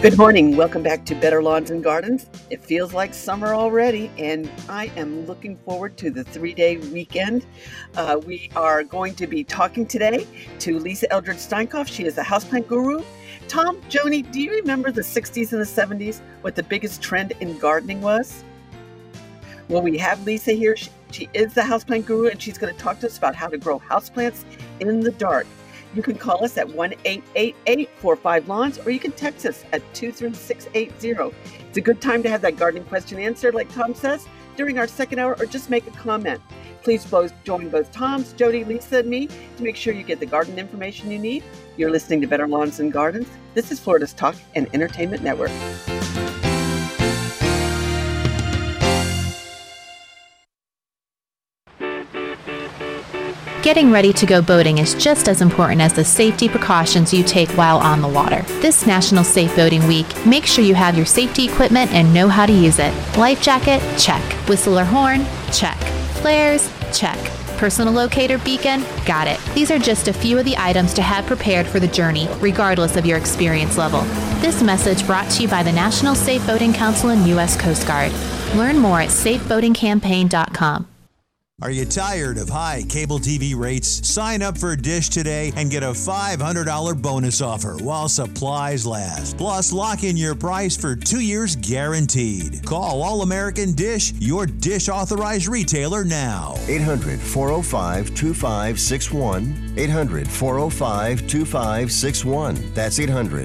Good morning. Welcome back to Better Lawns and Gardens. It feels like summer already, and I am looking forward to the 3-day weekend. We are going to be talking today to Lisa Eldridge Steinkoff. She is a houseplant guru. Tom, Joni, do you remember the 60s and the 70s, what the biggest trend in gardening was? Well, we have Lisa here. She is the houseplant guru, and she's going to talk to us about how to grow houseplants in the dark. You can call us at 1-888-45-LAWNS, or you can text us at 23680. It's a good time to have that gardening question answered, like Tom says, during our second hour, or just make a comment. Please join both Tom's, Jody, Lisa, and me to make sure you get the garden information you need. You're listening to Better Lawns and Gardens. This is Florida's Talk and Entertainment Network. Getting ready to go boating is just as important as the safety precautions you take while on the water. This National Safe Boating Week, make sure you have your safety equipment and know how to use it. Life jacket? Check. Whistle or horn? Check. Flares? Check. Personal locator beacon? Got it. These are just a few of the items to have prepared for the journey, regardless of your experience level. This message brought to you by the National Safe Boating Council and U.S. Coast Guard. Learn more at safeboatingcampaign.com. Are you tired of high cable TV rates? Sign up for Dish today and get a $500 bonus offer while supplies last. Plus, lock in your price for 2 years guaranteed. Call All American Dish, your Dish authorized retailer now. 800-405-2561. 800-405-2561. That's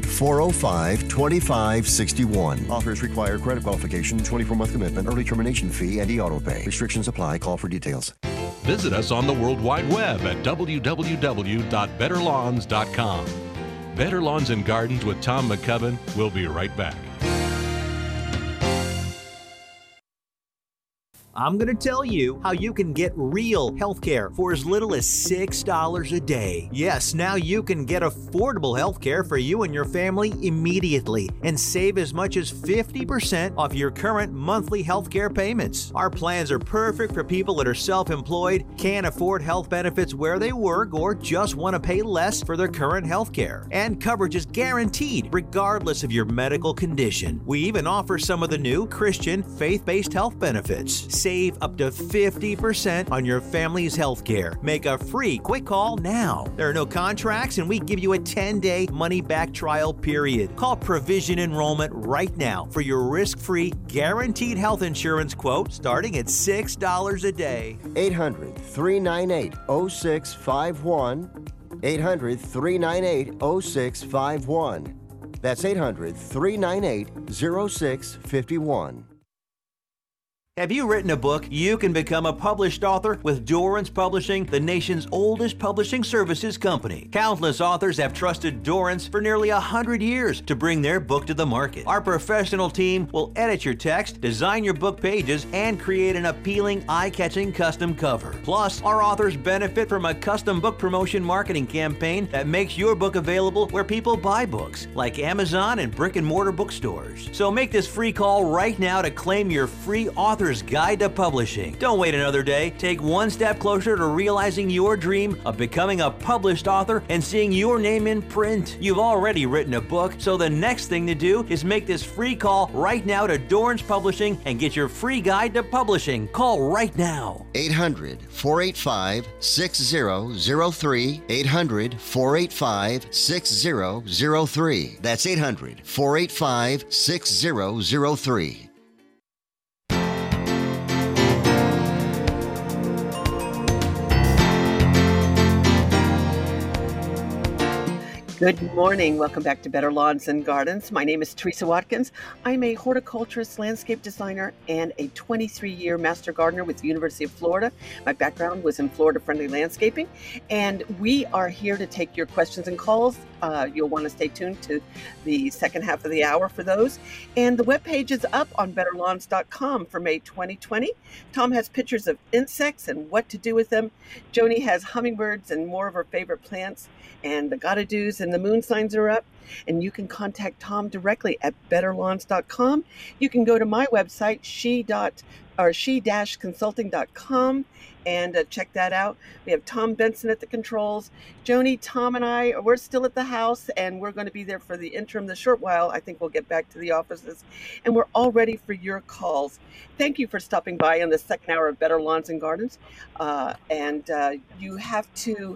800-405-2561. Offers require credit qualification, 24-month commitment, early termination fee, and e-auto pay. Restrictions apply. Call for details. Visit us on the World Wide Web at www.betterlawns.com. Better Lawns and Gardens with Tom McCubbin. We'll be right back. I'm going to tell you how you can get real healthcare for as little as $6 a day. Yes, now you can get affordable healthcare for you and your family immediately and save as much as 50% off your current monthly healthcare payments. Our plans are perfect for people that are self-employed, can't afford health benefits where they work, or just want to pay less for their current healthcare. And coverage is guaranteed regardless of your medical condition. We even offer some of the new Christian faith-based health benefits. Save up to 50% on your family's health care. Make a free quick call now. There are no contracts, and we give you a 10-day money-back trial period. Call Provision Enrollment right now for your risk-free, guaranteed health insurance quote starting at $6 a day. 800-398-0651. 800-398-0651. That's 800-398-0651. Have you written a book? You can become a published author with Dorrance Publishing, the nation's oldest publishing services company. Countless authors have trusted Dorrance for nearly 100 years to bring their book to the market. Our professional team will edit your text, design your book pages, and create an appealing, eye-catching custom cover. Plus, our authors benefit from a custom book promotion marketing campaign that makes your book available where people buy books, like Amazon and brick-and-mortar bookstores. So make this free call right now to claim your free Author's Guide to Publishing. Don't wait another day. Take one step closer to realizing your dream of becoming a published author and seeing your name in print. You've already written a book, so the next thing to do is make this free call right now to Dorrance Publishing and get your free guide to publishing. Call right now. 800-485-6003. 800-485-6003. That's 800-485-6003. Good morning. Welcome back to Better Lawns and Gardens. My name is Teresa Watkins. I'm a horticulturist, landscape designer, and a 23-year master gardener with the University of Florida. My background was in Florida-friendly landscaping, and we are here to take your questions and calls. You'll want to stay tuned to the second half of the hour for those. And the webpage is up on betterlawns.com for May 2020. Tom has pictures of insects and what to do with them. Joni has hummingbirds and more of her favorite plants. And the gotta-dos and the moon signs are up. And you can contact Tom directly at betterlawns.com. You can go to my website, or she-consulting.com, and check that out. We have Tom Benson at the controls. Joni, Tom, and I, we're still at the house, and we're going to be there for the interim the short while. I think we'll get back to the offices, and we're all ready for your calls. Thank you for stopping by on the second hour of Better Lawns and Gardens. You have to,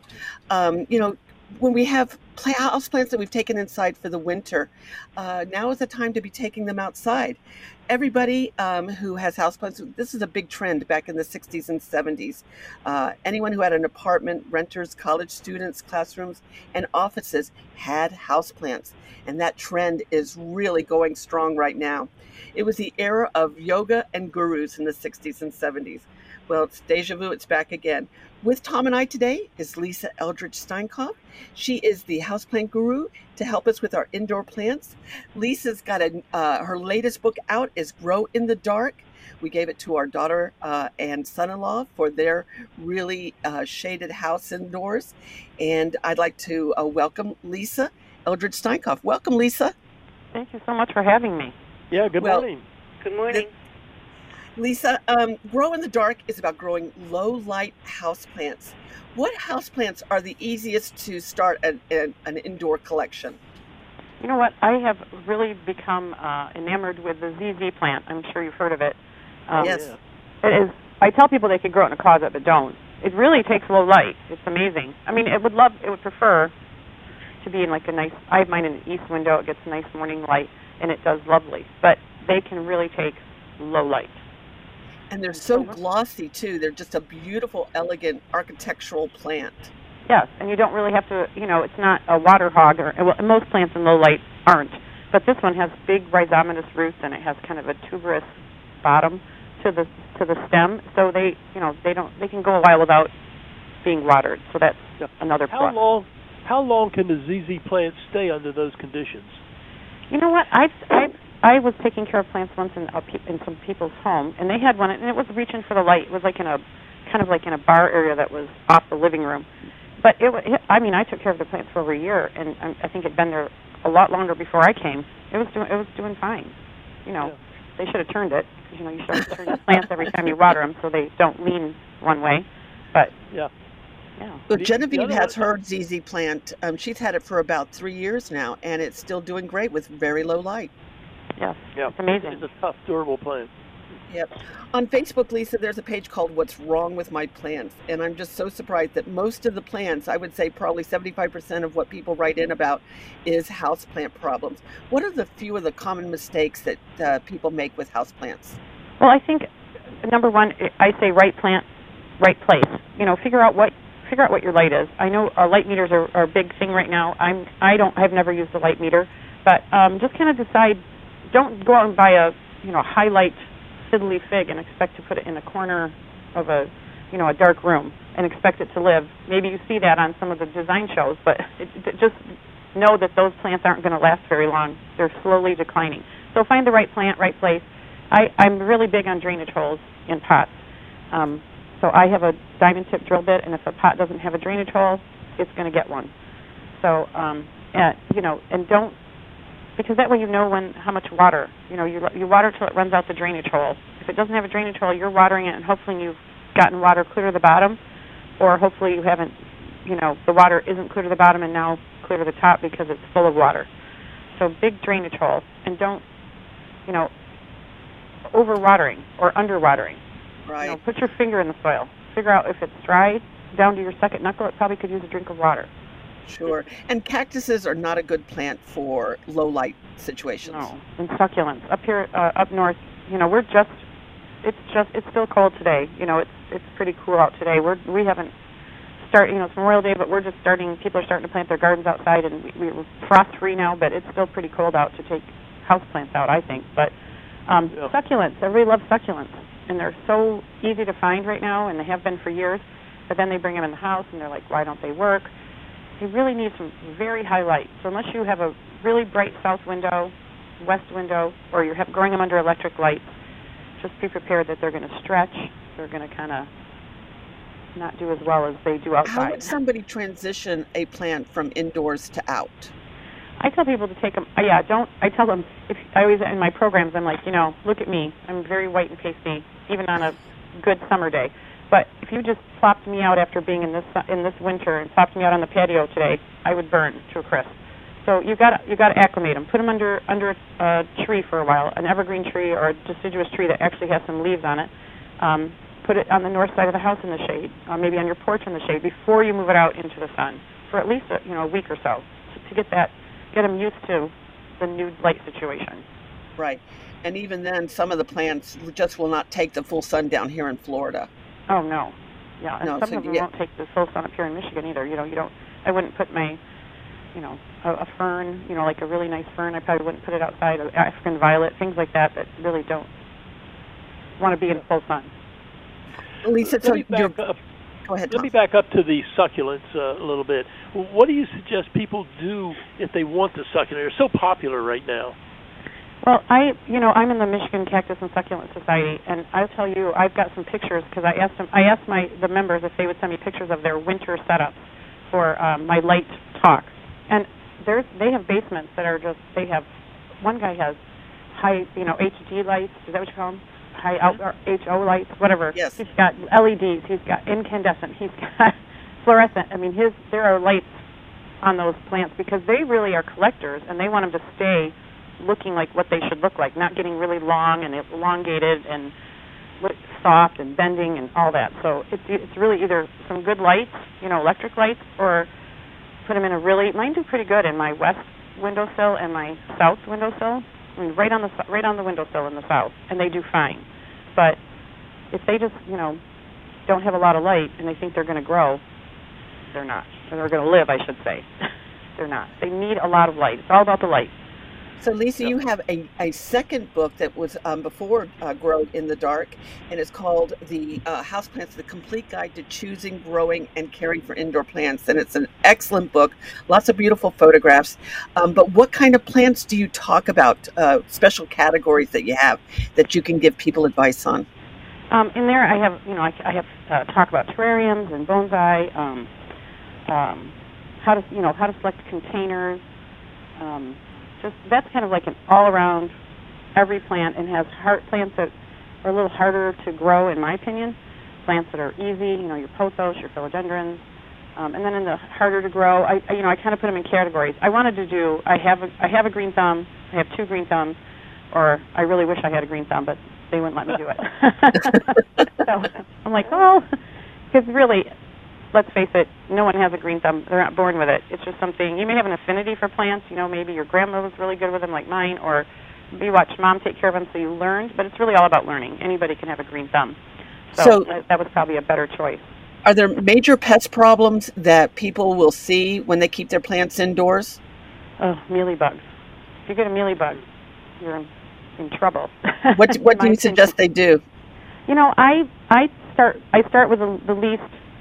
when we have house plants that we've taken inside for the winter, now is the time to be taking them outside. Everybody who has houseplants, this is a big trend back in the 60s and 70s. Anyone who had an apartment, renters, college students, classrooms, and offices had houseplants. And that trend is really going strong right now. It was the era of yoga and gurus in the 60s and 70s. Well, it's deja vu, it's back again. With Tom and I today is Lisa Eldridge Steinkopf. She is the houseplant guru to help us with our indoor plants. Lisa's got her latest book out is Grow in the Dark. We gave it to our daughter and son-in-law for their really shaded house indoors. And I'd like to welcome Lisa Eldridge Steinkopf. Welcome, Lisa. Thank you so much for having me. Yeah, good morning. Good morning. Lisa, Grow in the Dark is about growing low-light houseplants. What houseplants are the easiest to start an indoor collection? You know what? I have really become enamored with the ZZ plant. I'm sure you've heard of it. Yes. It is. I tell people they could grow it in a closet, but don't. It really takes low light. It's amazing. I mean, it would prefer to be in like a nice. I have mine in an east window. It gets nice morning light, and it does lovely. But they can really take low light. And they're so glossy, too. They're just a beautiful, elegant architectural plant. Yes, and you don't really have to, it's not a water hog. Most plants in low light aren't. But this one has big rhizomatous roots, and it has kind of a tuberous bottom to the stem. So they can go a while without being watered. So that's another plus. How long can the ZZ plant stay under those conditions? You know what? I was taking care of plants once in some people's home, and they had one, and it was reaching for the light. It was like in a bar area that was off the living room. But I took care of the plants for over a year, and I think it'd been there a lot longer before I came. It was doing fine. They should have turned it, because you should turn the plants every time you water them so they don't lean one way. But yeah. Well, Genevieve has her ZZ plant. She's had it for about 3 years now, and it's still doing great with very low light. Yes, it's amazing. It's a tough, durable plant. Yep. On Facebook, Lisa, there's a page called What's Wrong with My Plants, and I'm just so surprised that most of the plants, I would say probably 75% of what people write in about is houseplant problems. What are the few of the common mistakes that people make with houseplants? Well, I think, number one, I say right plant, right place. Figure out what your light is. I know light meters are a big thing right now. I've never used a light meter, but just kind of decide. Don't go out and buy a high light fiddly fig and expect to put it in a corner of a dark room and expect it to live. Maybe you see that on some of the design shows, but just know that those plants aren't going to last very long. They're slowly declining. So find the right plant, right place. I'm really big on drainage holes in pots. So I have a diamond tip drill bit, and if a pot doesn't have a drainage hole, it's going to get one. So, and don't, because that way how much water. You water till it runs out the drainage hole. If it doesn't have a drainage hole, you're watering it, and hopefully you've gotten water clear to the bottom, or hopefully you haven't, the water isn't clear to the bottom and now clear to the top because it's full of water. So big drainage hole, and don't, over-watering or under-watering. Right. Put your finger in the soil. Figure out if it's dry down to your second knuckle, it probably could use a drink of water. Sure. And cactuses are not a good plant for low light situations. No. And succulents. Up here, up north, it's still cold today. It's pretty cool out today. We haven't started, it's Memorial Day, but we're just starting, people are starting to plant their gardens outside, and we're frost-free now, but it's still pretty cold out to take houseplants out, I think. But succulents, everybody loves succulents. And they're so easy to find right now, and they have been for years. But then they bring them in the house, and they're like, why don't they work? They really need some very high light. So unless you have a really bright south window, west window, or you're growing them under electric lights, just be prepared that they're going to stretch. They're going to kind of not do as well as they do outside. How would somebody transition a plant from indoors to out? I tell people to take them. I tell them, if I always, in my programs, I'm like, look at me. I'm very white and pasty, even on a good summer day. But if you just plopped me out after being in this winter and plopped me out on the patio today, I would burn to a crisp. So you got to acclimate them. Put them under a tree for a while, an evergreen tree or a deciduous tree that actually has some leaves on it. Put it on the north side of the house in the shade, maybe on your porch in the shade, before you move it out into the sun for at least a week or so to get them used to the new light situation. Right. And even then, some of the plants just will not take the full sun down here in Florida. Oh, no. Yeah, and some of them won't take the full sun up here in Michigan either. I wouldn't put my, a fern, like a really nice fern, I probably wouldn't put it outside, African violet, things like that really don't want to be in full sun. Lisa, go ahead. Let me back up to the succulents a little bit. What do you suggest people do if they want the succulent? They're so popular right now. Well, I'm in the Michigan Cactus and Succulent Society, and I'll tell you, I've got some pictures because I asked the members if they would send me pictures of their winter setups for my light talks, and they have basements that are one guy has high, HD lights. Is that what you call them? High outdoor HO lights, whatever. Yes. He's got LEDs. He's got incandescent. He's got fluorescent. I mean, there are lights on those plants because they really are collectors, and they want them to stay looking like what they should look like, not getting really long and elongated and soft and bending and all that. So it's really either some good lights, electric lights, or put them in mine do pretty good in my west windowsill and my south windowsill. I mean, right on the windowsill in the south, and they do fine. But if they just, don't have a lot of light and they think they're going to grow, they're not. Or they're going to live, I should say. They're not. They need a lot of light. It's all about the light. So, Lisa, you have a second book that was before Grow in the Dark, and it's called The Houseplants, The Complete Guide to Choosing, Growing, and Caring for Indoor Plants. And it's an excellent book, lots of beautiful photographs. But what kind of plants do you talk about, special categories that you have that you can give people advice on? In there I have, I have talk about terrariums and bonsai, how to select containers, that's kind of like an all-around every plant, and has plants that are a little harder to grow, in my opinion. Plants that are easy, your pothos, your philodendrons, and then in the harder to grow, I kind of put them in categories. I wanted to do. I have a green thumb. I have two green thumbs, or I really wish I had a green thumb, but they wouldn't let me do it. So I'm like, because really, let's face it, no one has a green thumb. They're not born with it. It's just something, you may have an affinity for plants, maybe your grandma was really good with them like mine, or you watched mom take care of them so you learned, but it's really all about learning. Anybody can have a green thumb. So that was probably a better choice. Are there major pest problems that people will see when they keep their plants indoors? Oh, mealybugs. If you get a mealybug, you're in trouble. What do you suggest they do? I start with the least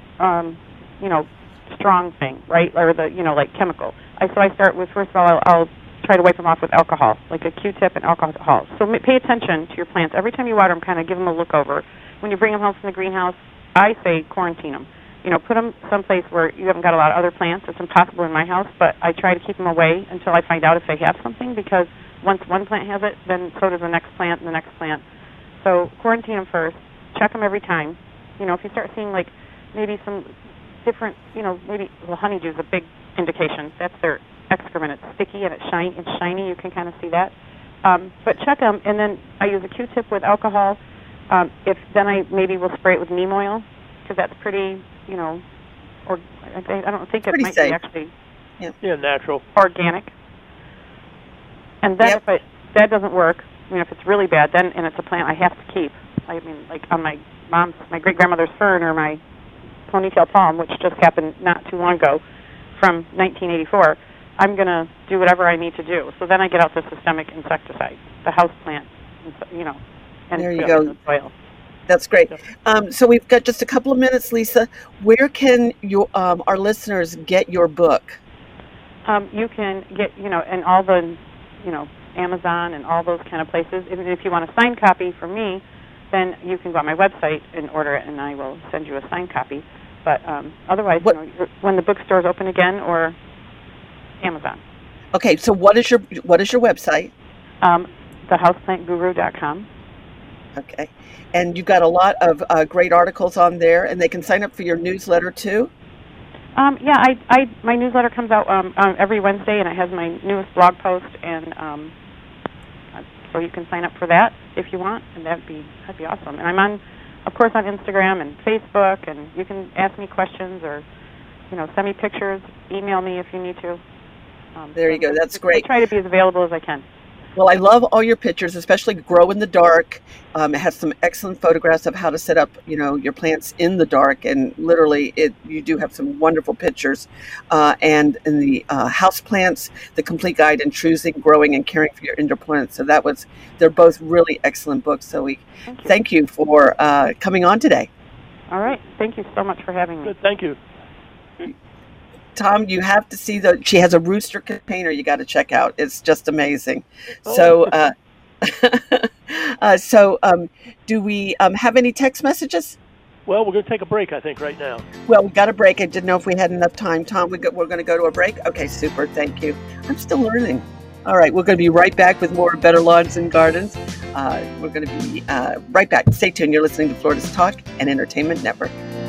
strong thing, right? Or like chemical. So I start with, first of all, I'll try to wipe them off with alcohol, like a Q-tip and alcohol. So pay attention to your plants. Every time you water them, kind of give them a look over. When you bring them home from the greenhouse, I say quarantine them. Put them someplace where you haven't got a lot of other plants. It's impossible in my house, but I try to keep them away until I find out if they have something, because once one plant has it, then so does the next plant and the next plant. So quarantine them first. Check them every time. If you start seeing like maybe some different, maybe honeydew is a big indication. That's their excrement. It's sticky and it's shiny. You can kind of see that. But check them, and then I use a Q-tip with alcohol. Then I maybe will spray it with neem oil, because that's pretty, or I don't think it might safe. Be actually natural, organic. And then if that doesn't work, if it's really bad, then and it's a plant I have to keep. I mean, like on my great grandmother's fern, or my ponytail palm, which just happened not too long ago, from 1984. I'm going to do whatever I need to do. So then I get out the systemic insecticide, the house plant, and there you put it go. in the soil. That's great. So we've got just a couple of minutes, Lisa. Where can our listeners get your book? You can get, in all the, Amazon and all those kind of places. If you want a signed copy from me, then you can go on my website and order it, and I will send you a signed copy. But otherwise, when the bookstores open again, or Amazon. Okay, so what is your website? TheHouseplantGuru.com. Okay, and you've got a lot of great articles on there, and they can sign up for your newsletter too. Yeah, my newsletter comes out every Wednesday, and it has my newest blog post, and so you can sign up for that if you want, and that'd be awesome. And I'm of course, on Instagram and Facebook, and you can ask me questions or send me pictures, email me if you need to. There you go. That's great. I try to be as available as I can. Well, I love all your pictures, especially Grow in the Dark. It has some excellent photographs of how to set up, your plants in the dark, and literally, you do have some wonderful pictures. And in the house plants, the Complete Guide in Choosing, Growing, and Caring for Your Indoor Plants. So they're both really excellent books. So we thank you for coming on today. All right, thank you so much for having me. Good, thank you. Tom, you have to see she has a rooster container you got to check out. It's just amazing. So, do we have any text messages? Well, we're going to take a break, I think, right now. Well, we got a break. I didn't know if we had enough time. Tom, we're going to go to a break? Okay, super. Thank you. I'm still learning. All right, we're going to be right back with more Better Lawns and Gardens. We're going to be right back. Stay tuned. You're listening to Florida's Talk and Entertainment Network.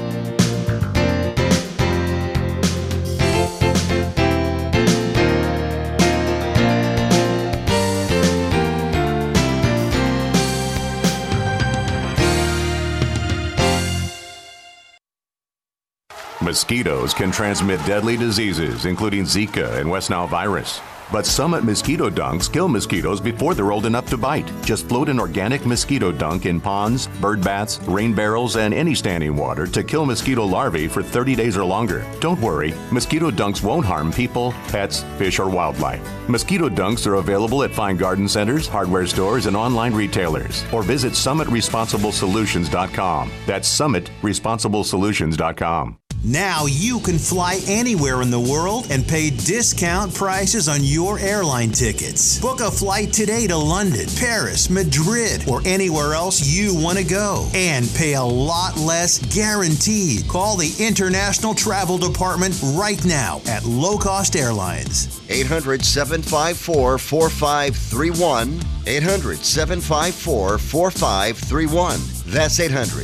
Mosquitoes can transmit deadly diseases, including Zika and West Nile virus. But Summit mosquito dunks kill mosquitoes before they're old enough to bite. Just float an organic mosquito dunk in ponds, bird baths, rain barrels, and any standing water to kill mosquito larvae for 30 days or longer. Don't worry, mosquito dunks won't harm people, pets, fish, or wildlife. Mosquito dunks are available at fine garden centers, hardware stores, and online retailers. Or visit SummitResponsibleSolutions.com. That's SummitResponsibleSolutions.com. Now you can fly anywhere in the world and pay discount prices on your airline tickets. Book a flight today to London, Paris, Madrid, or anywhere else you want to go. And pay a lot less guaranteed. Call the International Travel Department right now at Low Cost Airlines. 800-754-4531. 800-754-4531. That's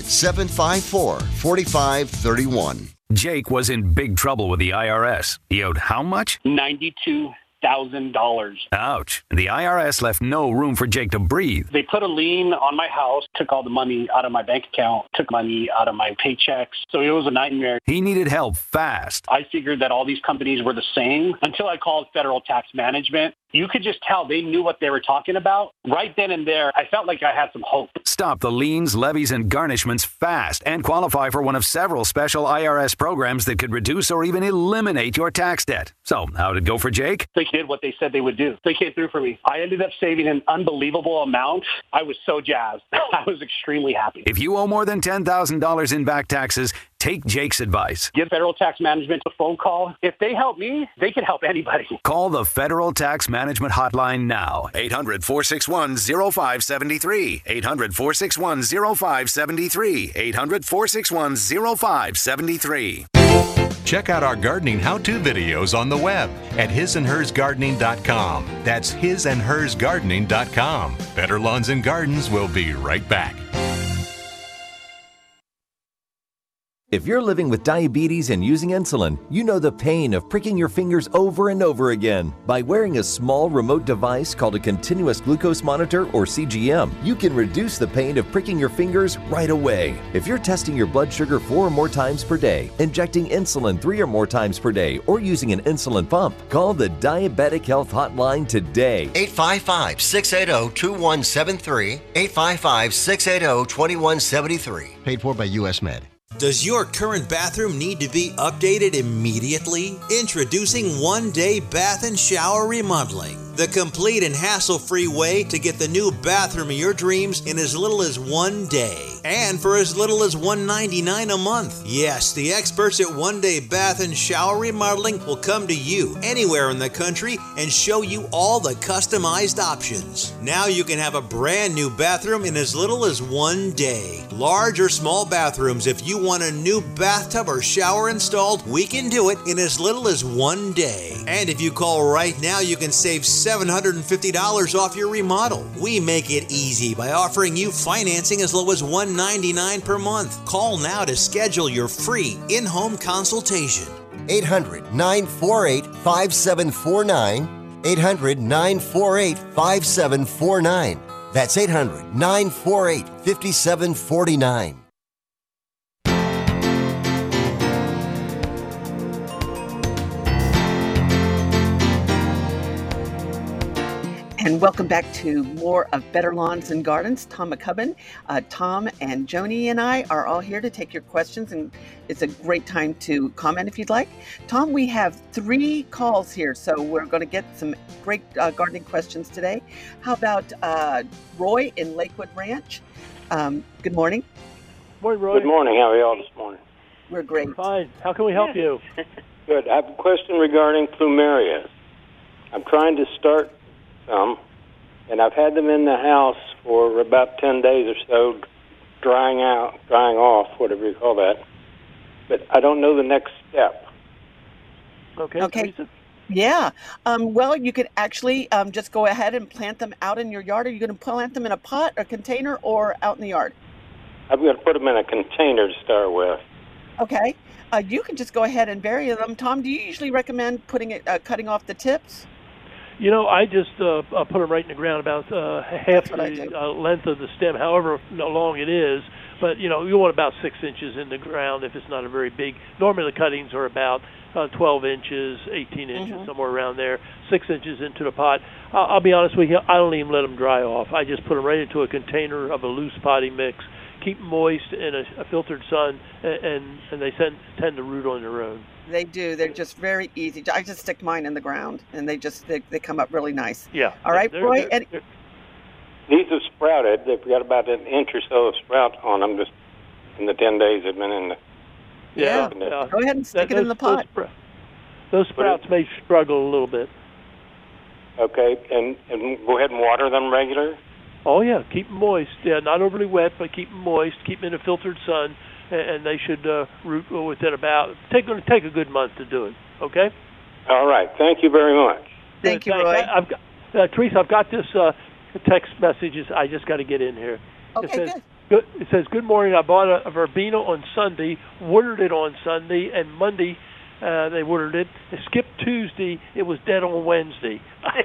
800-754-4531. Jake was in big trouble with the IRS. He owed how much? $92,000. Ouch. The IRS left no room for Jake to breathe. They put a lien on my house, took all the money out of my bank account, took money out of my paychecks. So it was a nightmare. He needed help fast. I figured that all these companies were the same until I called Federal Tax Management. You could just tell they knew what they were talking about. Right then and there, I felt like I had some hope. Stop the liens, levies, and garnishments fast and qualify for one of several special IRS programs that could reduce or even eliminate your tax debt. So, how'd it go for Jake? They did what they said they would do. They came through for me. I ended up saving an unbelievable amount. I was so jazzed. I was extremely happy. If you owe more than $10,000 in back taxes, take Jake's advice. Give Federal Tax Management a phone call. If they help me, they can help anybody. Call the Federal Tax Management Hotline now. 800-461-0573. 800-461-0573. 800-461-0573. Check out our gardening how-to videos on the web at hisandhersgardening.com. That's hisandhersgardening.com. Better Lawns and Gardens will be right back. If you're living with diabetes and using insulin, you know the pain of pricking your fingers over and over again. By wearing a small remote device called a continuous glucose monitor or CGM, you can reduce the pain of pricking your fingers right away. If you're testing your blood sugar 4 or more times per day, injecting insulin 3 or more times per day, or using an insulin pump, call the Diabetic Health Hotline today. 855-680-2173. 855-680-2173. Paid for by U.S. Med. Does your current bathroom need to be updated immediately? Introducing One Day Bath and Shower Remodeling, the complete and hassle-free way to get the new bathroom of your dreams in as little as 1 day. And for as little as $199 a month. Yes, the experts at One Day Bath and Shower Remodeling will come to you anywhere in the country and show you all the customized options. Now you can have a brand new bathroom in as little as 1 day. Large or small bathrooms, if you want a new bathtub or shower installed, we can do it in as little as 1 day. And if you call right now, you can save $750 off your remodel. We make it easy by offering you financing as low as $199 per month. Call now to schedule your free in-home consultation. 800-948-5749. 800-948-5749. That's 800-948-5749. And welcome back to more of Better Lawns and Gardens. Tom McCubbin, Tom and Joni and I are all here to take your questions, and it's a great time to comment if you'd like. Tom, we have 3 calls here, so we're going to get some great gardening questions today. How about Roy in Lakewood Ranch? Good morning. Morning, Roy. Good morning. How are you all this morning? We're great. Fine. How can we help you? Good. I have a question regarding plumerias. I'm trying to start some, and I've had them in the house for about 10 days or so, drying off, whatever you call that. But I don't know the next step. Okay. Teresa? Yeah. Well, you could actually just go ahead and plant them out in your yard. Are you going to plant them in a pot, a container, or out in the yard? I'm going to put them in a container to start with. Okay. You can just go ahead and bury them. Tom, do you usually recommend cutting off the tips? You know, I just put them right in the ground, about half the length of the stem, however long it is. But, you know, you want about 6 inches in the ground if it's not a very big. Normally the cuttings are about 12 inches, 18 inches, somewhere around there, 6 inches into the pot. I'll be honest with you, I don't even let them dry off. I just put them right into a container of a loose potting mix, keep them moist in a filtered sun, and they tend to root on their own. They do. They're just very easy. I just stick mine in the ground, and they come up really nice. Yeah. All right, Roy. These have sprouted. They've got about an inch or so of sprout on them just in the 10 days they've been in the... Yeah. Go ahead and stick it in the pot. Those sprouts may struggle a little bit. Okay. And go ahead and water them regular? Oh, yeah. Keep them moist. Yeah, not overly wet, but keep them moist. Keep them in a filtered sun. And they should root within about. It's going to take a good month to do it. Okay. All right. Thank you very much. Thank you, Roy. Teresa, I've got this text messages. I just got to get in here. Okay, good. It says, "Good morning. I bought a verbena on Sunday, watered it on Sunday, and Monday they watered it. It skipped Tuesday. It was dead on Wednesday."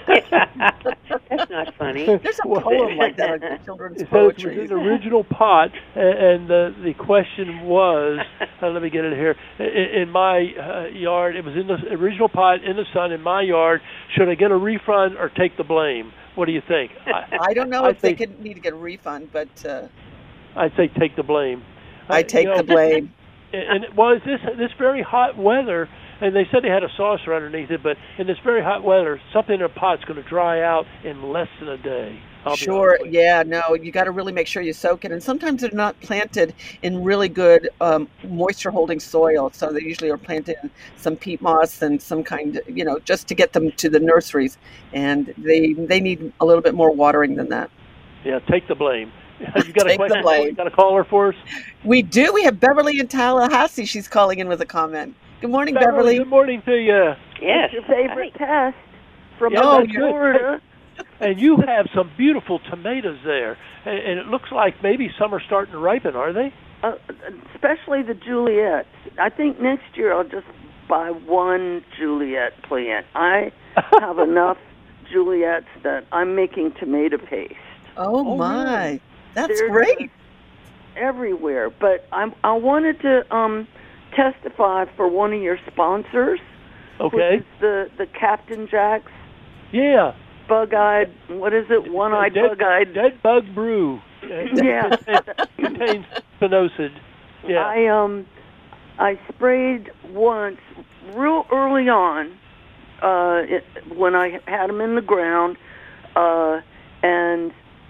That's not funny. There's a poem like that, like children's poetry. It was in the original pot, and the question was, let me get it here. In my yard, it was in the original pot in the sun in my yard. Should I get a refund or take the blame? What do you think? I don't know if they need to get a refund, but I'd say take the blame. I take the blame. And well, this very hot weather, and they said they had a saucer underneath it, but in this very hot weather, something in a pot's going to dry out in less than a day. Sure, yeah, no, you got to really make sure you soak it. And sometimes they're not planted in really good moisture-holding soil, so they usually are planted in some peat moss and some kind, just to get them to the nurseries. And they need a little bit more watering than that. Yeah, take the blame. You got a question? You got a caller for us? We do. We have Beverly in Tallahassee. She's calling in with a comment. Good morning, Beverly. Good morning to you. Yes, your favorite pest from Florida. And you have some beautiful tomatoes there, and it looks like maybe some are starting to ripen, are they? Especially the Juliets. I think next year I'll just buy one Juliet plant. I have enough Juliets that I'm making tomato paste. Oh my. Really? That's great. Everywhere. But I wanted to testify for one of your sponsors. Okay. Which is the Captain Jack's. Yeah. Bug-eyed, what is it? One-eyed, bug-eyed. Dead bug brew. Yeah. Contains spinosad. Yeah. I sprayed once, real early on, when I had them in the ground, and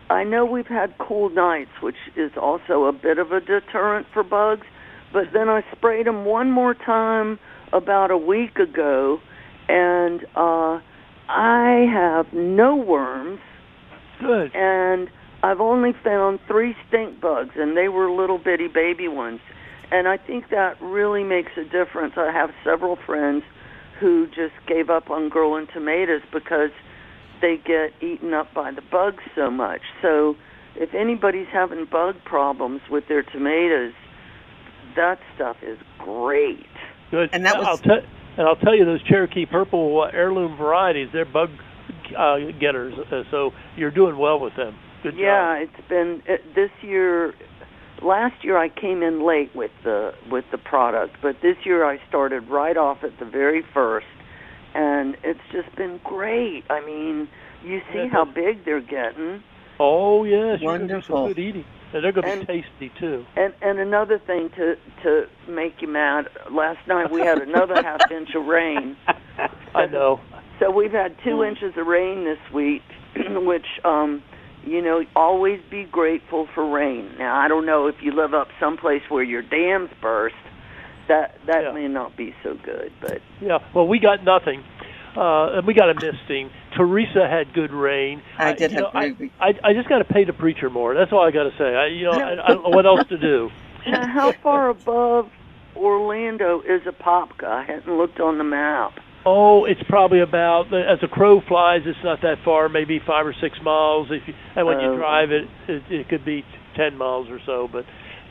I know we've had cool nights, which is also a bit of a deterrent for bugs, but then I sprayed them one more time about a week ago, and I have no worms. Good. And I've only found 3 stink bugs, and they were little bitty baby ones. And I think that really makes a difference. I have several friends who just gave up on growing tomatoes because they get eaten up by the bugs so much. So if anybody's having bug problems with their tomatoes, that stuff is great. Good. And I'll tell you, those Cherokee Purple heirloom varieties, they're bug getters. So you're doing well with them. Good job. Yeah, it's been this year. Last year I came in late with the product, but this year I started right off at the very first, and it's just been great. I mean, you see how big they're getting. Oh yes, wonderful. Good eating, and they're going to be tasty too. And another thing to make you mad, last night we had another half inch of rain. I know. So we've had 2 inches of rain this week, which always be grateful for rain. Now, I don't know if you live up someplace where your dams burst, that may not be so good. But yeah, well, we got nothing. And we got a misting. Teresa had good rain. I did have great. I just got to pay the preacher more. That's all I got to say. I don't know what else to do. Now, how far above Orlando is Apopka? I hadn't looked on the map. Oh, it's probably about, as a crow flies, it's not that far, maybe 5 or 6 miles. And when you drive it, it could be 10 miles or so. But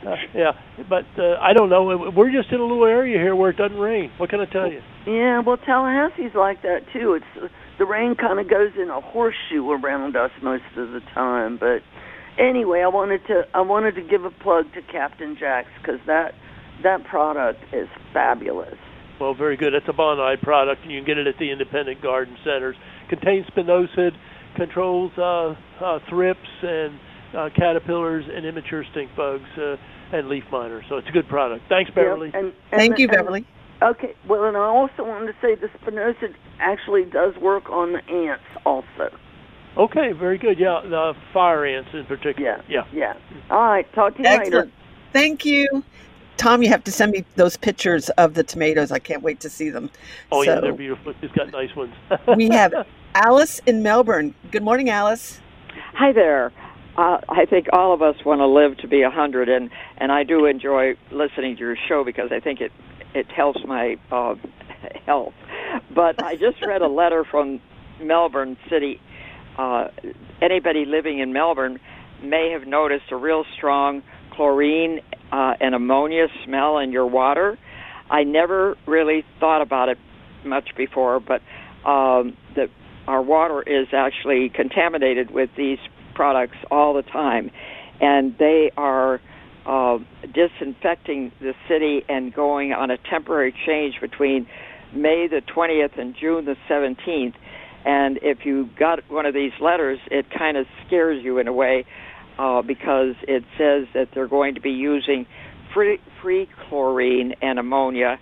I don't know. We're just in a little area here where it doesn't rain. What can I tell you? Yeah, well, Tallahassee's like that too. It's the rain kind of goes in a horseshoe around us most of the time. But anyway, I wanted to give a plug to Captain Jack's because that product is fabulous. Well, very good. It's a Bonide product, and you can get it at the independent garden centers. Contains spinosad, controls thrips and caterpillars and immature stink bugs and leaf miners. So it's a good product. Thanks, Beverly. Yep, Thank you, Beverly. Okay. Well, and I also wanted to say the spinosad actually does work on the ants also. Okay, very good. Yeah, the fire ants in particular. Yeah. All right. Talk to you Excellent. later. Thank you. Tom, you have to send me those pictures of the tomatoes. I can't wait to see them. Oh, yeah, they're beautiful. It's got nice ones. We have Alice in Melbourne. Good morning, Alice. Hi there. I think all of us want to live to be 100, and I do enjoy listening to your show because I think it helps my health. But I just read a letter from Melbourne City. Anybody living in Melbourne may have noticed a real strong chlorine and ammonia smell in your water. I never really thought about it much before, but that our water is actually contaminated with these products all the time, and they are disinfecting the city and going on a temporary change between May the 20th and June the 17th. And if you got one of these letters, it kind of scares you in a way because it says that they're going to be using free chlorine and ammonia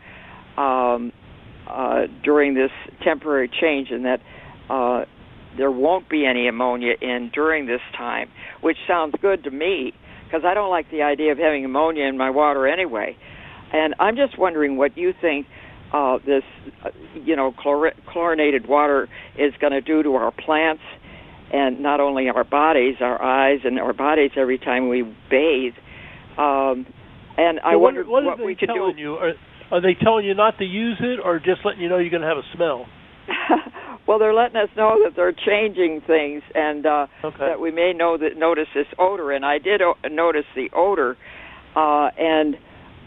during this temporary change, and that there won't be any ammonia in during this time, which sounds good to me because I don't like the idea of having ammonia in my water anyway. And I'm just wondering what you think this, chlorinated water is going to do to our plants and not only our bodies, our eyes and our bodies every time we bathe. And I wonder what we can do. You? Are they telling you not to use it, or just letting you know you're going to have a smell? Well, they're letting us know that they're changing things, and that we may notice this odor. And I did notice the odor, and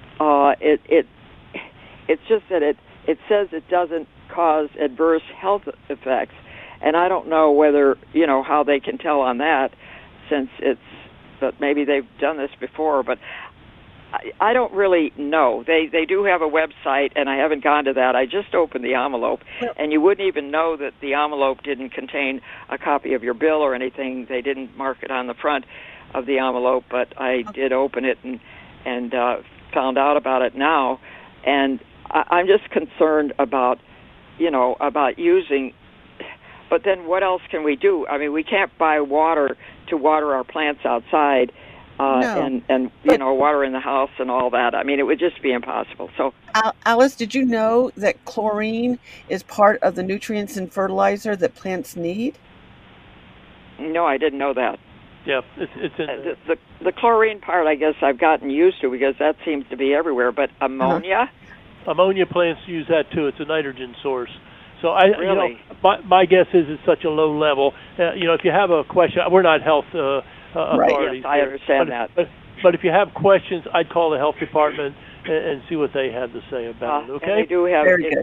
it's just that it says it doesn't cause adverse health effects, and I don't know whether how they can tell on that, but maybe they've done this before, but I don't really know. They do have a website, and I haven't gone to that. I just opened the envelope, and you wouldn't even know that the envelope didn't contain a copy of your bill or anything. They didn't mark it on the front of the envelope, but I did open it and found out about it now. And I'm just concerned about using. But then what else can we do? I mean, we can't buy water to water our plants outside. No. And you know, water in the house and all that. I mean, it would just be impossible. So, Alice, did you know that chlorine is part of the nutrients in fertilizer that plants need? No, I didn't know that. Yeah, it's in the chlorine part. I guess I've gotten used to because that seems to be everywhere. But ammonia, ammonia plants use that too. It's a nitrogen source. So I, really? My guess is it's such a low level. If you have a question, we're not health authorities. Yes, I understand that. But if you have questions, I'd call the health department and see what they have to say about it. Okay. And they do have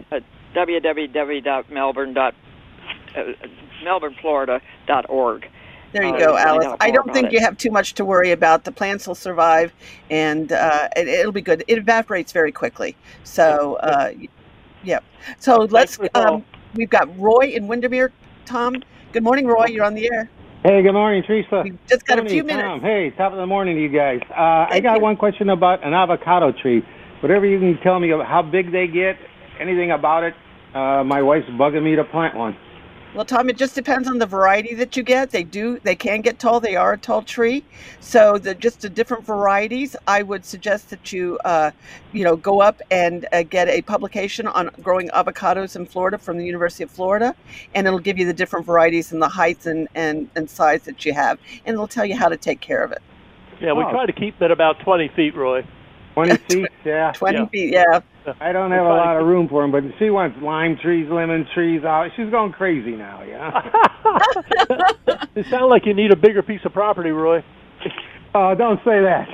www.melbourneflorida.org. There you go, Alice. I don't think you have too much to worry about. The plants will survive, and it'll be good. It evaporates very quickly. So, yeah. So let's. We've got Roy in Windermere. Tom, good morning, Roy. You're on the air. Hey, good morning, Teresa. We've just got a few minutes. Tom. Hey, top of the morning to you guys. I got one question about an avocado tree. Whatever you can tell me about how big they get, anything about it. My wife's bugging me to plant one. Well, Tom, it just depends on the variety that you get. They can get tall. They are a tall tree. So just the different varieties, I would suggest that you, go up and get a publication on growing avocados in Florida from the University of Florida, and it'll give you the different varieties and the heights and size that you have, and it'll tell you how to take care of it. Yeah, we try to keep it about 20 feet, Roy. 20 feet, yeah. 20 feet, yeah. I don't have a lot of room for them, but she wants lime trees, lemon trees. She's going crazy now, yeah. It sounds like you need a bigger piece of property, Roy. Oh, don't say that.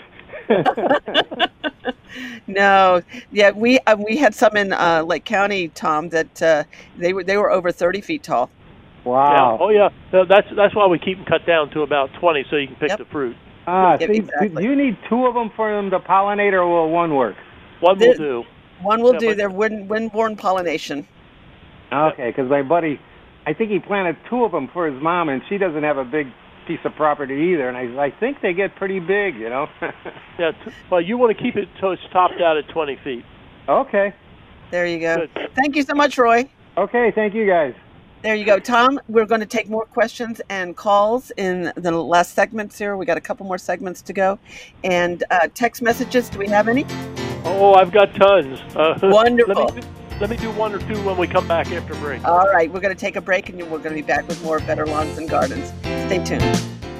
No, yeah, we had some in Lake County, Tom, that they were over 30 feet tall. Wow. Yeah. Oh yeah, so that's why we keep them cut down to about 20, so you can pick the fruit. Exactly. Do you need two of them for them to pollinate, or will one work? One will do. One will do. They're wind-borne pollination. Okay, because my buddy, I think he planted two of them for his mom, and she doesn't have a big piece of property either, and I think they get pretty big, you know. Yeah, well, you want to keep it so it's topped out at 20 feet. Okay. There you go. Good. Thank you so much, Roy. Okay, thank you guys. There you go, Tom. We're going to take more questions and calls in the last segments here. We got a couple more segments to go. And text messages, do we have any? Oh, I've got tons. Wonderful. Let me do one or two when we come back after break. All right, we're going to take a break, and we're going to be back with more Better Lawns and Gardens. Stay tuned.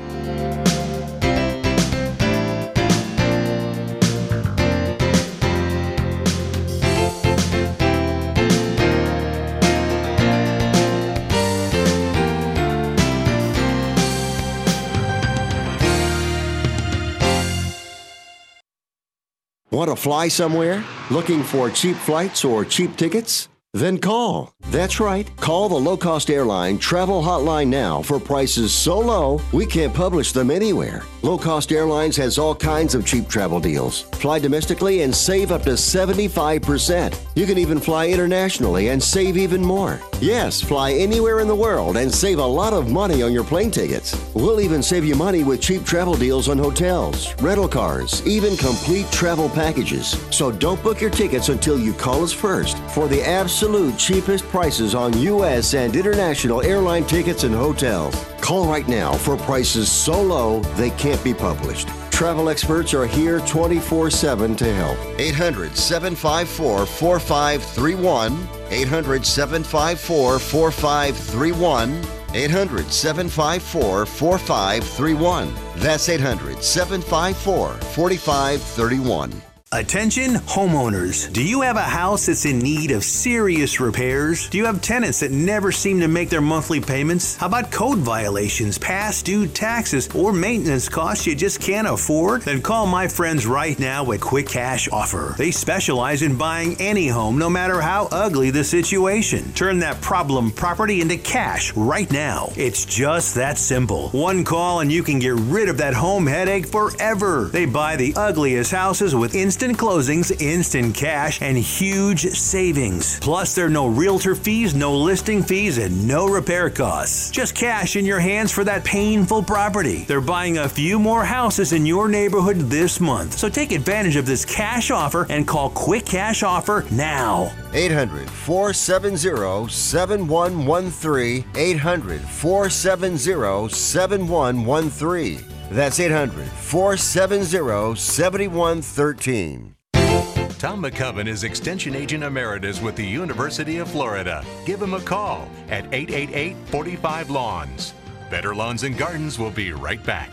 Want to fly somewhere? Looking for cheap flights or cheap tickets? Then call. That's right. Call the low-cost airline travel hotline now for prices so low we can't publish them anywhere. Low Cost Airlines has all kinds of cheap travel deals. Fly domestically and save up to 75%. You can even fly internationally and save even more. Yes, fly anywhere in the world and save a lot of money on your plane tickets. We'll even save you money with cheap travel deals on hotels, rental cars, even complete travel packages. So don't book your tickets until you call us first for the absolute cheapest prices on U.S. and international airline tickets and hotels. Call right now for prices so low they can't be published. Travel experts are here 24/7 to help. 800-754-4531. 800-754-4531. 800-754-4531. That's 800-754-4531. Attention homeowners. Do you have a house that's in need of serious repairs? Do you have tenants that never seem to make their monthly payments? How about code violations, past due taxes, or maintenance costs you just can't afford? Then call my friends right now at Quick Cash Offer. They specialize in buying any home, no matter how ugly the situation. Turn that problem property into cash right now. It's just that simple. One call and you can get rid of that home headache forever. They buy the ugliest houses with instant instant closings, instant cash, and huge savings. Plus, there are no realtor fees, no listing fees, and no repair costs. Just cash in your hands for that painful property. They're buying a few more houses in your neighborhood this month. So take advantage of this cash offer and call Quick Cash Offer now. 800-470-7113. 800-470-7113. That's 800-470-7113. Tom McCubbin is Extension Agent Emeritus with the University of Florida. Give him a call at 888-45-LAWNS. Better Lawns and Gardens will be right back.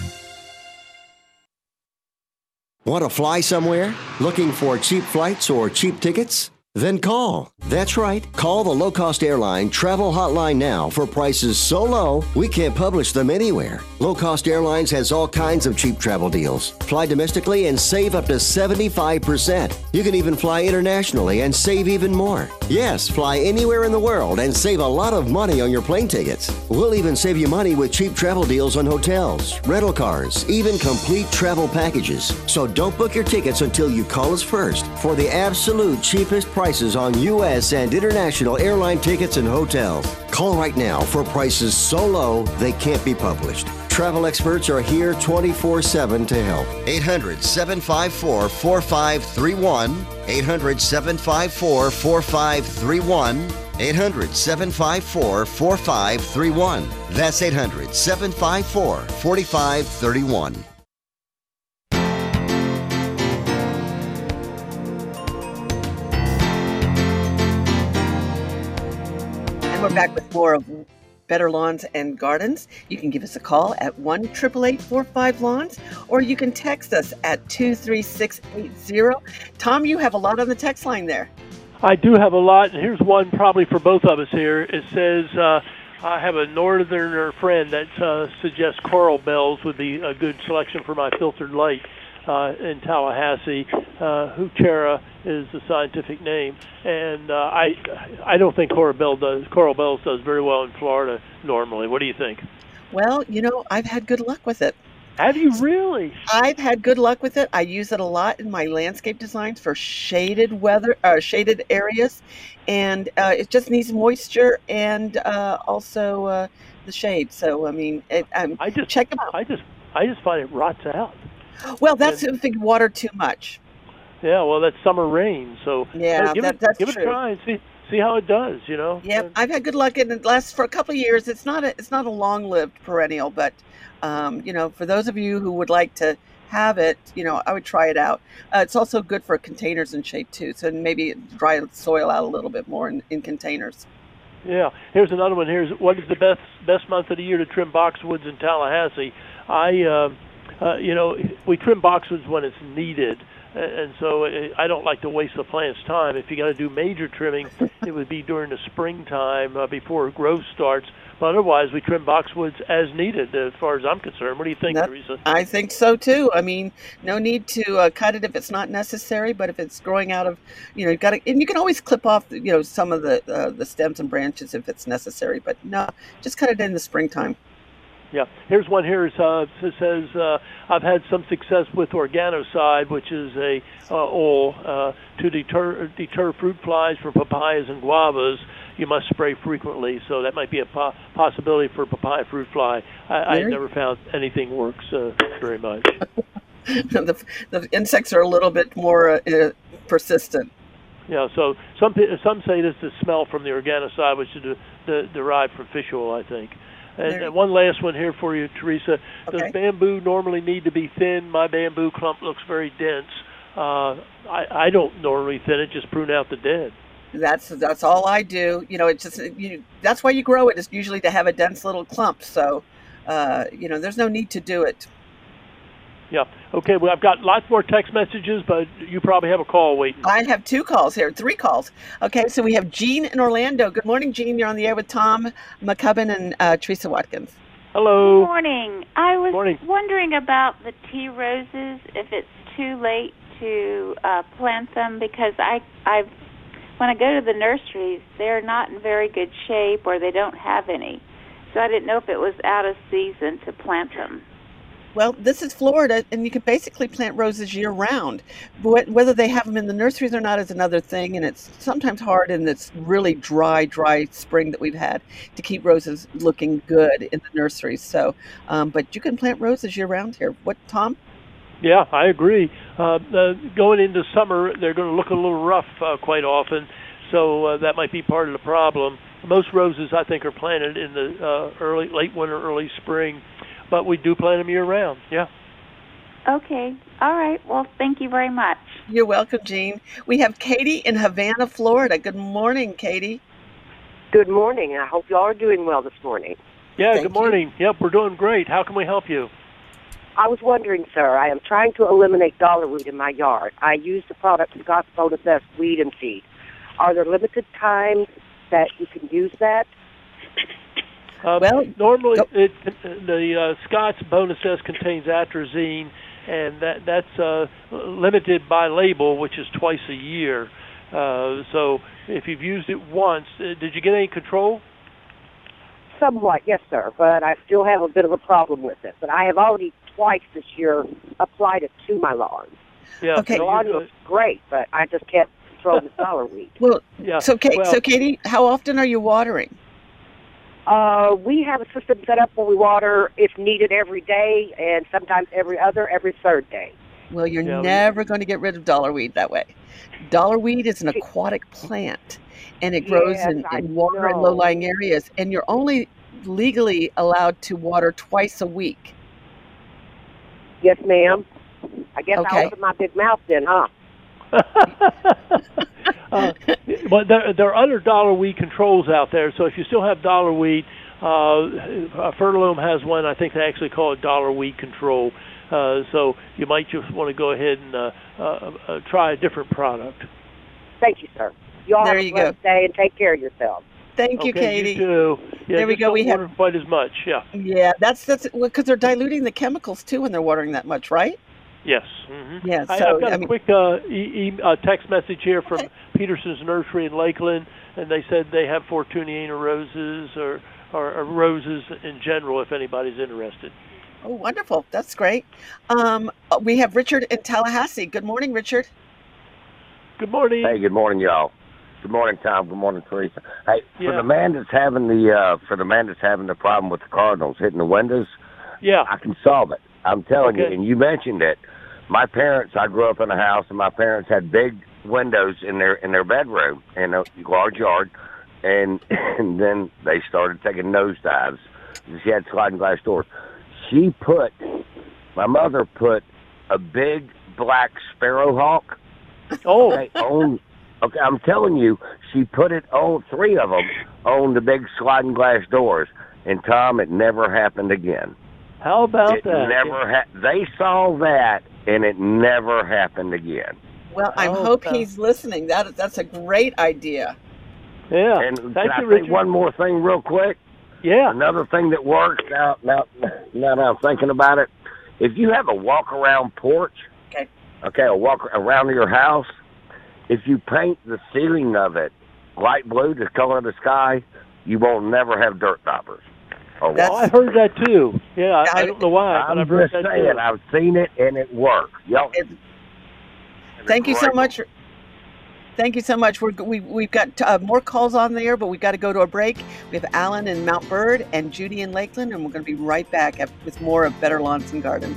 Want to fly somewhere? Looking for cheap flights or cheap tickets? Then call. That's right. Call the low-cost airline travel hotline now for prices so low we can't publish them anywhere. Low-cost airlines has all kinds of cheap travel deals. Fly domestically and save up to 75%. You can even fly internationally and save even more. Yes, fly anywhere in the world and save a lot of money on your plane tickets. We'll even save you money with cheap travel deals on hotels, rental cars, even complete travel packages. So don't book your tickets until you call us first for the absolute cheapest prices on U.S. and international airline tickets and hotels. Call right now for prices so low they can't be published. Travel experts are here 24/7 to help. 800-754-4531. 800-754-4531. 800-754-4531. That's 800-754-4531. And we're back with more of Better Lawns and Gardens. You can give us a call at 1-888-45-LAWNS, or you can text us at 23680. Tom, you have a lot on the text line there. I do have a lot, and here's one probably for both of us here. It says, I have a northerner friend that suggests coral bells would be a good selection for my filtered light in Tallahassee. Heuchera is the scientific name, and I don't think coral bells does very well in Florida normally. What do you think? Well, I've had good luck with it. Have you really? I've had good luck with it. I use it a lot in my landscape designs for shaded areas, and it just needs moisture and also the shade. So I mean, check them out. I just find it rots out. Well, that's if you water too much. Yeah, well, that's summer rain. So yeah, give it a try and see how it does. Yeah, I've had good luck, and it lasts for a couple of years. It's not a long-lived perennial, but for those of you who would like to have it, I would try it out. It's also good for containers in shade too, so maybe dry the soil out a little bit more in containers. Yeah, here's another one. What is the best month of the year to trim boxwoods in Tallahassee? We trim boxwoods when it's needed, and so I don't like to waste the plant's time. If you got to do major trimming, it would be during the springtime before growth starts. But otherwise, we trim boxwoods as needed, as far as I'm concerned. What do you think, Teresa? I think so too. I mean, no need to cut it if it's not necessary. But if it's growing out of, you got to, and you can always clip off, some of the stems and branches if it's necessary. But no, just cut it in the springtime. Yeah, here's one here. It says, I've had some success with Organocide, which is a oil to deter fruit flies for papayas and guavas. You must spray frequently, so that might be a possibility for papaya fruit fly. I never found anything works very much. The insects are a little bit more persistent. Yeah, so some say this is smell from the Organocide, which is derived from fish oil, I think. And one last one here for you, Teresa. Okay. Does bamboo normally need to be thin? My bamboo clump looks very dense. I don't normally thin it, just prune out the dead. That's all I do. It's just that's why you grow it, is usually to have a dense little clump. So, there's no need to do it. Yeah. Okay. Well, I've got lots more text messages, but you probably have a call waiting. I have 3 calls. Okay. So we have Jean in Orlando. Good morning, Jean. You're on the air with Tom McCubbin and Teresa Watkins. Hello. Good morning. I was wondering about the tea roses, if it's too late to plant them, because when I go to the nurseries, they're not in very good shape or they don't have any. So I didn't know if it was out of season to plant them. Well, this is Florida, and you can basically plant roses year-round. Whether they have them in the nurseries or not is another thing, and it's sometimes hard in this really dry spring that we've had to keep roses looking good in the nurseries. So, but you can plant roses year-round here. What, Tom? Yeah, I agree. Going into summer, they're going to look a little rough quite often, so that might be part of the problem. Most roses, I think, are planted in the late winter, early spring. But we do plant them year-round, yeah. Okay. All right. Well, thank you very much. You're welcome, Jean. We have Katie in Havana, Florida. Good morning, Katie. Good morning. I hope you all are doing well this morning. Yeah, good morning. Yep, we're doing great. How can we help you? I was wondering, sir, I am trying to eliminate dollarweed in my yard. I use the product Scott's Bonus S Weed and Feed. Are there limited times that you can use that? Normally, the Scott's Bonus S contains atrazine, and that's limited by label, which is twice a year. So if you've used it once, did you get any control? Somewhat, yes, sir, but I still have a bit of a problem with it. But I have already twice this year applied it to my lawn. Yeah, the lawn looks great, but I just can't throw the dollarweed. Well, so Katie, how often are you watering? We have a system set up where we water, if needed, every day, and sometimes every third day. Well, you're never going to get rid of dollarweed that way. Dollarweed is an aquatic plant, and it grows in water and low-lying areas, and you're only legally allowed to water twice a week. Yes, ma'am. I guess I'll open my big mouth then, huh? But there are other dollarweed controls out there. So if you still have dollarweed, Fertilume has one. I think they actually call it dollarweed control. So you might just want to go ahead and try a different product. Thank you, sir. You all have a blessed day and take care of yourself. Thank you, Katie. You too. Yeah, there we go. We have quite as much. Yeah. Yeah, that's because they're diluting the chemicals too when they're watering that much, right? Yes. Mm-hmm. Yeah. So I've got a quick text message here from Peterson's Nursery in Lakeland, and they said they have Fortuniana roses or roses in general if anybody's interested. Oh, wonderful. That's great. We have Richard in Tallahassee. Good morning, Richard. Good morning. Hey, good morning, y'all. Good morning, Tom. Good morning, Teresa. Hey, for the man that's having the problem with the Cardinals hitting the windows, I can solve it. I'm telling you. And you mentioned it. My parents, I grew up in a house, and my parents had big windows in their bedroom in a large yard, and then they started taking nosedives. She had sliding glass doors. My mother put a big black sparrowhawk. Oh. Okay, I'm telling you, she put it on 3 of them on the big sliding glass doors, and Tom, it never happened again. How about that? They saw that, and it never happened again. Well, I hope he's listening. That's a great idea. Yeah. And Thank can you, I say Richard. one more thing real quick? Yeah. Another thing that works, now that I'm thinking about it, if you have a walk-around porch, a walk around your house, if you paint the ceiling of it light blue, the color of the sky, you won't never have dirt daubers. I heard that too. Yeah, I don't know why, but I've heard that too. I've seen it, and it works. Thank you so much. Thank you so much. We've got more calls on there, but we've got to go to a break. We have Alan in Mount Bird and Judy in Lakeland, and we're going to be right back with more of Better Lawns and Gardens.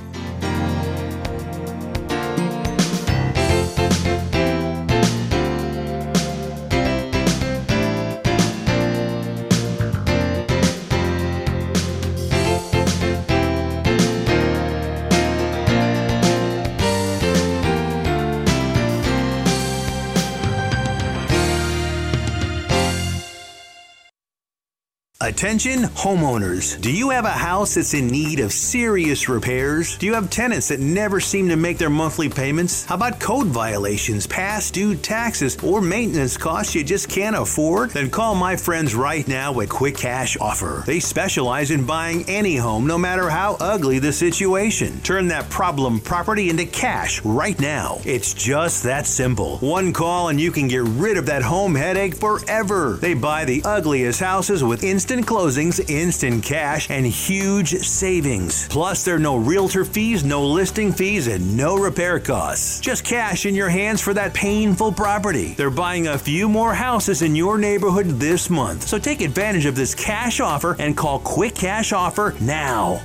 Attention homeowners. Do you have a house that's in need of serious repairs? Do you have tenants that never seem to make their monthly payments? How about code violations, past due taxes, or maintenance costs you just can't afford? Then call my friends right now at Quick Cash Offer. They specialize in buying any home, no matter how ugly the situation. Turn that problem property into cash right now. It's just that simple. One call and you can get rid of that home headache forever. They buy the ugliest houses with instant instant closings, instant cash, and huge savings. Plus, there are no realtor fees, no listing fees, and no repair costs. Just cash in your hands for that painful property. They're buying a few more houses in your neighborhood this month. So take advantage of this cash offer and call Quick Cash Offer now.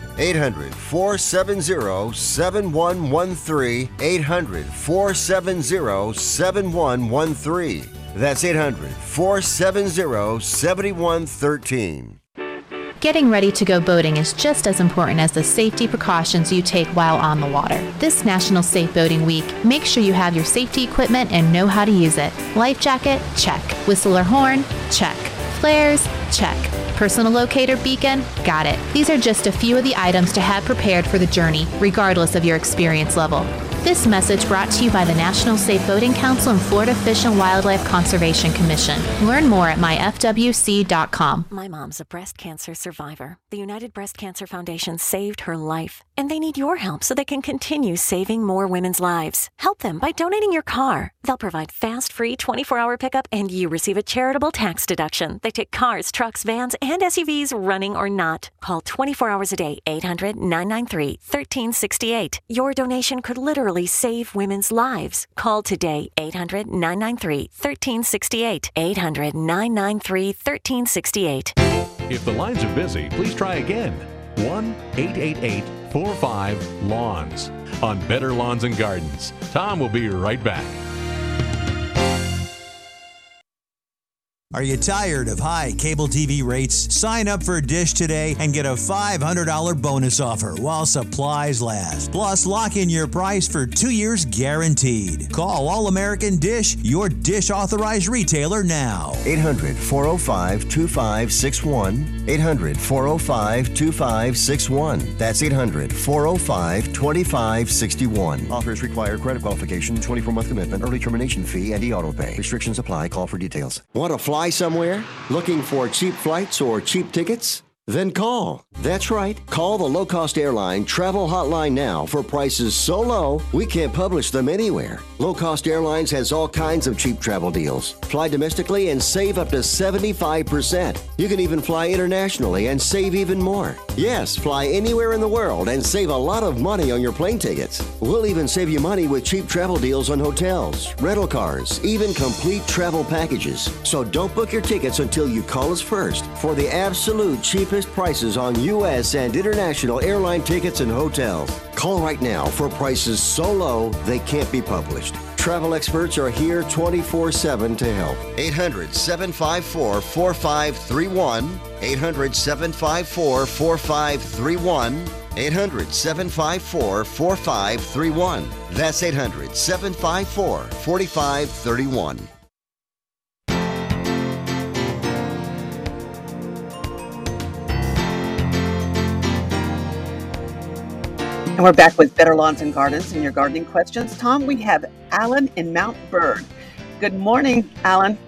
800-470-7113. 800-470-7113. That's 800-470-7113. Getting ready to go boating is just as important as the safety precautions you take while on the water. This National Safe Boating Week, make sure you have your safety equipment and know how to use it. Life jacket? Check. Whistle or horn? Check. Flares? Check. Personal locator beacon? Got it. These are just a few of the items to have prepared for the journey, regardless of your experience level. This message brought to you by the National Safe Boating Council and Florida Fish and Wildlife Conservation Commission. Learn more at myfwc.com. My mom's a breast cancer survivor. The United Breast Cancer Foundation saved her life, and they need your help so they can continue saving more women's lives. Help them by donating your car. They'll provide fast, free 24-hour pickup, and you receive a charitable tax deduction. They take cars, trucks, vans, and SUVs, running or not. Call 24 hours a day, 800-993-1368. Your donation could literally save women's lives. Call today, 800-993-1368. 800-993-1368. If the lines are busy, please try again. 1-888-45-LAWNS. On Better Lawns and Gardens. Tom will be right back. Are you tired of high cable TV rates? Sign up for Dish today and get a $500 bonus offer while supplies last. Plus, lock in your price for 2 years guaranteed. Call All American Dish, your Dish authorized retailer now. 800-405-2561. 800-405-2561. That's 800-405-2561. Offers require credit qualification, 24-month commitment, early termination fee, and e-auto pay. Restrictions apply. Call for details. Want to fly somewhere? Looking for cheap flights or cheap tickets? Then call. That's right. Call the low-cost airline travel hotline now for prices so low we can't publish them anywhere. Low-cost airlines has all kinds of cheap travel deals. Fly domestically and save up to 75%. You can even fly internationally and save even more. Yes, fly anywhere in the world and save a lot of money on your plane tickets. We'll even save you money with cheap travel deals on hotels, rental cars, even complete travel packages. So don't book your tickets until you call us first for the absolute cheapest prices on U.S. and international airline tickets and hotels. Call right now for prices so low they can't be published. Travel experts are here 24/7 to help. 800-754-4531. 800-754-4531. 800-754-4531. That's 800-754-4531. And we're back with Better Lawns and Gardens and your gardening questions. Tom, we have Alan in Mount Bird. Good morning, Alan.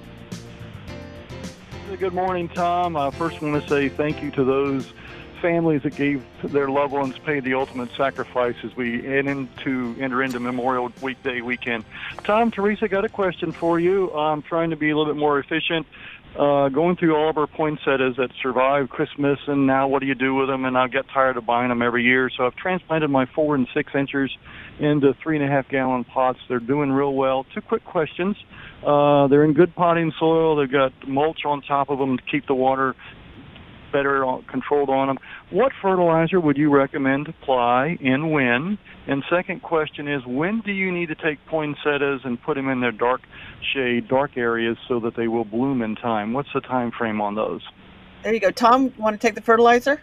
Good morning, Tom. I first want to say thank you to those families that gave their loved ones, paid the ultimate sacrifice as we enter into Memorial Weekday weekend. Tom, Teresa, got a question for you. I'm trying to be a little bit more efficient. Going through all of our poinsettias that survived Christmas, and now what do you do with them? And I get tired of buying them every year, so I've transplanted my 4 and 6 inchers into 3.5-gallon pots. They're doing real well. 2 quick questions. They're in good potting soil. They've got mulch on top of them to keep the water better controlled on them. What fertilizer would you recommend to apply and when? And second question is, when do you need to take poinsettias and put them in their dark shade, dark areas so that they will bloom in time? What's the time frame on those? There you go. Tom, want to take the fertilizer?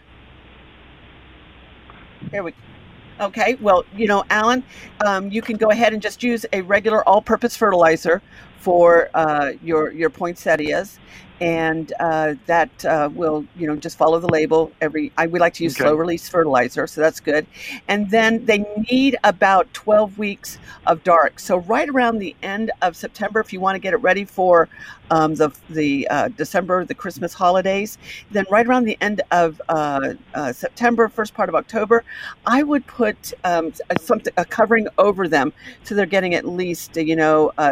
There we go. Okay, well, Alan, you can go ahead and just use a regular all-purpose fertilizer for your poinsettias, and that will, just follow the label. I would like to use slow-release fertilizer, so that's good. And then they need about 12 weeks of dark. So right around the end of September, if you want to get it ready for the December, the Christmas holidays, then right around the end of September, first part of October, I would put a covering over them so they're getting at least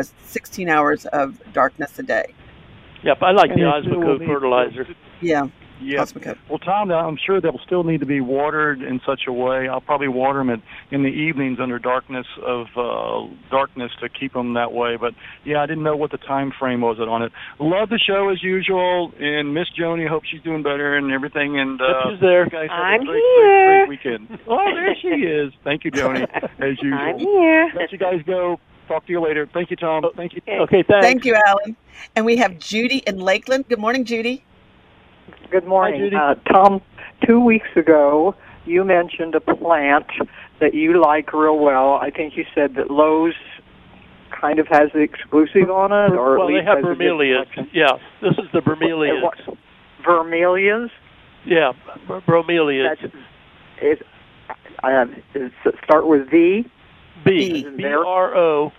16 hours of darkness a day. Yep, I like the Osmocote fertilizer. Yeah. Yeah. Well, Tom, I'm sure they'll still need to be watered in such a way. I'll probably water them in the evenings under darkness to keep them that way. But yeah, I didn't know what the time frame was on it. Love the show as usual, and Miss Joni, hope she's doing better and everything. And she's there, guys. I'm have a here. great weekend. Oh, there she is. Thank you, Joni, as usual. I'm here. Let you guys go. Talk to you later. Thank you, Tom. Thank you. Okay, thanks. Thank you, Alan. And we have Judy in Lakeland. Good morning, Judy. Good morning. Hi, Judy. Tom, 2 weeks ago, you mentioned a plant that you like real well. I think you said that Lowe's kind of has the exclusive on it, or well, at least they have has a good bromelias. selection. Yeah, this is the bromelias. Vermilias? Yeah, bromelias. Does it start with V? B. B-R-O-M-E-L-I-A-D-S.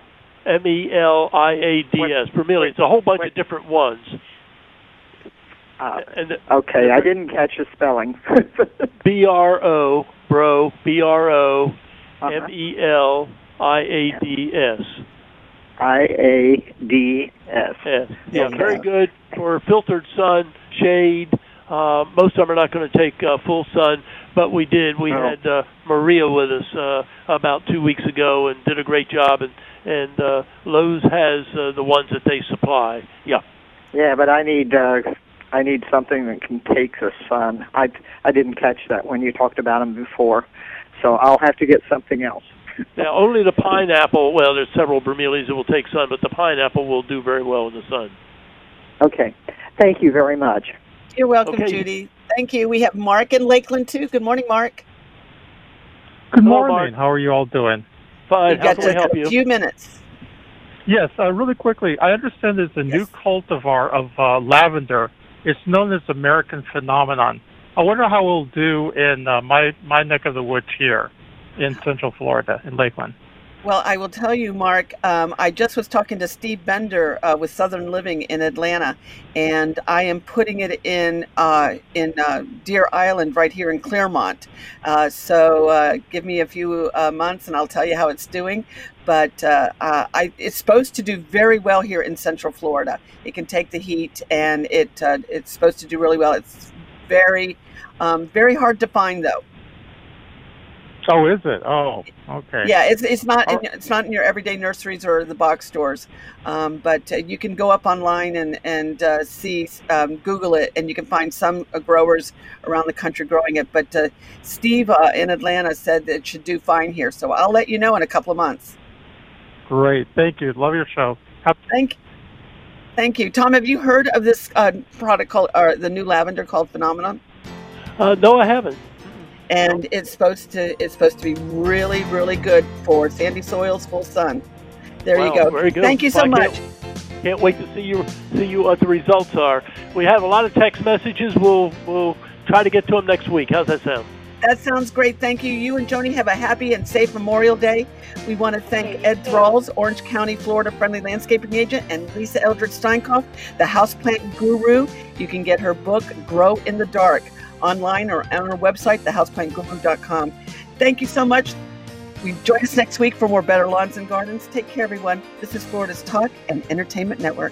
Bromelias. It's a whole bunch of different ones. Okay, I didn't catch the spelling. B-R-O, bro, B-R-O-M-E-L-I-A-D-S. I-A-D-S. Yeah, Okay. very good for filtered sun, shade. Most of them are not going to take full sun, but we did. We had Maria with us about 2 weeks ago and did a great job, and Lowe's has the ones that they supply. Yeah. Yeah, but I need something that can take the sun. I didn't catch that when you talked about them before, so I'll have to get something else. Now, only the pineapple, well, there's several bromelias that will take sun, but the pineapple will do very well in the sun. Okay. Thank you very much. You're welcome, Judy. Thank you. We have Mark in Lakeland, too. Good morning, Mark. Good morning. How are you all doing? Fine. How can we help you? A few minutes. Yes, really quickly. I understand there's a new cultivar of lavender. It's known as American Phenomenon. I wonder how it'll do in my neck of the woods here in Central Florida, in Lakeland. Well, I will tell you, Mark, I just was talking to Steve Bender with Southern Living in Atlanta, and I am putting it in Deer Island right here in Claremont. So give me a few months and I'll tell you how it's doing. But it's supposed to do very well here in Central Florida. It can take the heat, and it's supposed to do really well. It's very, very hard to find, though. Oh, is it? Oh, okay. Yeah, it's not in your everyday nurseries or the box stores, but you can go up online and see, Google it, and you can find some growers around the country growing it. But Steve in Atlanta said that it should do fine here, so I'll let you know in a couple of months. Great, thank you. Love your show. Thank you, Tom. Have you heard of this product called the new lavender called Phenomenon? No, I haven't. And it's supposed to be really, really good for sandy soils, full sun. There you go. Very good. Thank you so much. Can't wait to see you what the results are. We have a lot of text messages. We'll try to get to them next week. How's that sound? That sounds great. Thank you. You and Joni have a happy and safe Memorial Day. We want to thank Ed Thralls, Orange County, Florida Friendly Landscaping Agent, and Lisa Eldridge Steinkoff, the houseplant guru. You can get her book, Grow in the Dark, online or on our website, thehouseplantguru.com. Thank you so much. Join us next week for more Better Lawns and Gardens. Take care, everyone. This is Florida's Talk and Entertainment Network.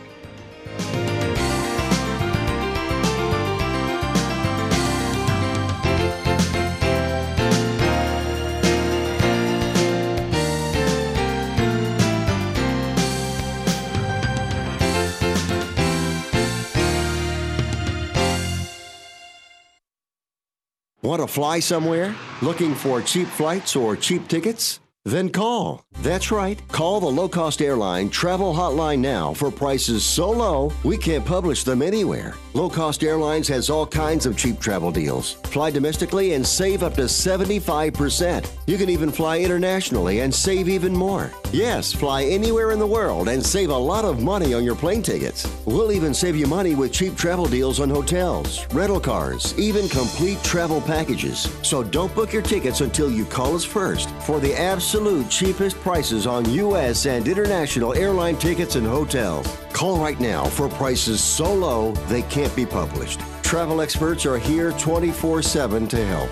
Want to fly somewhere? Looking for cheap flights or cheap tickets? Then call. That's right. Call the low-cost airline travel hotline now for prices so low we can't publish them anywhere. Low-cost airlines has all kinds of cheap travel deals. Fly domestically and save up to 75%. You can even fly internationally and save even more. Yes, fly anywhere in the world and save a lot of money on your plane tickets. We'll even save you money with cheap travel deals on hotels, rental cars, even complete travel packages. So don't book your tickets until you call us first for the absolute cheapest prices on U.S. and international airline tickets and hotels. Call right now for prices so low they can't be published. Travel experts are here 24/7 to help.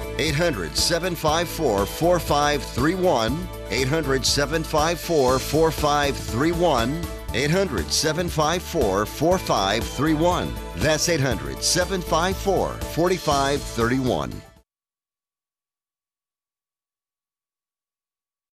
800-754-4531. 800-754-4531. 800-754-4531. That's 800-754-4531.